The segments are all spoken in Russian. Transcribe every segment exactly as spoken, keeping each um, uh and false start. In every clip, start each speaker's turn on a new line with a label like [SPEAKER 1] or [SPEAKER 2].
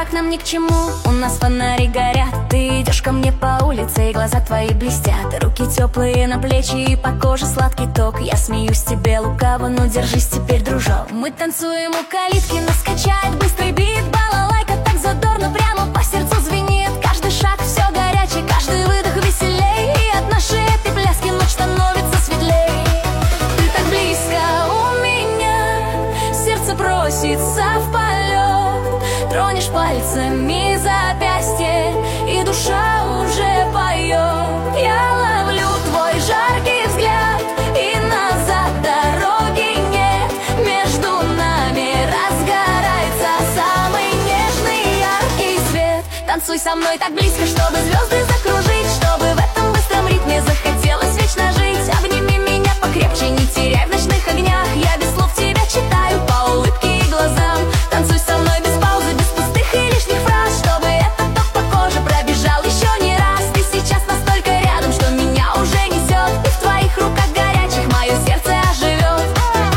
[SPEAKER 1] брак нам ни к чему, у нас фонари горят. Ты идешь ко мне по улице, и глаза твои блестят. Руки теплые на плечи, и по коже сладкий ток. Я смеюсь тебе лукаво, ну держись теперь, дружок. Мы танцуем у калитки, нас качает быстрый бит. Балалайка так задорно, прямо по сердцу звенит. Каждый шаг все горячий, каждый выдох веселей. И от нашей этой пляски ночь становится светлей. Ты так близко у меня, сердце просится в полет. Тронешь пальцами запястье, и душа уже поет. Я ловлю твой жаркий взгляд, и назад дороги нет. Между нами разгорается самый нежный яркий свет. Танцуй со мной так близко, чтобы звезды закружить, чтобы в этом быстром ритме захотелось вечно жить. Обними меня покрепче, не теряй в ночных огнях. Я без слов тебя читаю по улыбке и глазам. Танцуй со мной без паузы, без пустых и лишних фраз, чтобы этот ток по коже пробежал еще не раз. Ты сейчас настолько рядом, что меня уже несет, и в твоих руках горячих мое сердце оживет.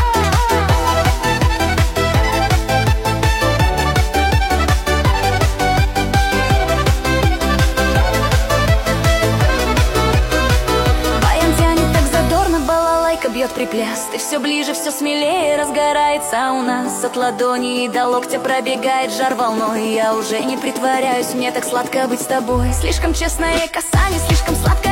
[SPEAKER 1] Баян тянет так задорно, балалайка бьет припляс. Ты все ближе, все смелее разгорается у нас. От ладони до локтя пробегает жар волной. Я уже не притворяюсь, мне так сладко быть с тобой. Слишком честное касание, слишком сладко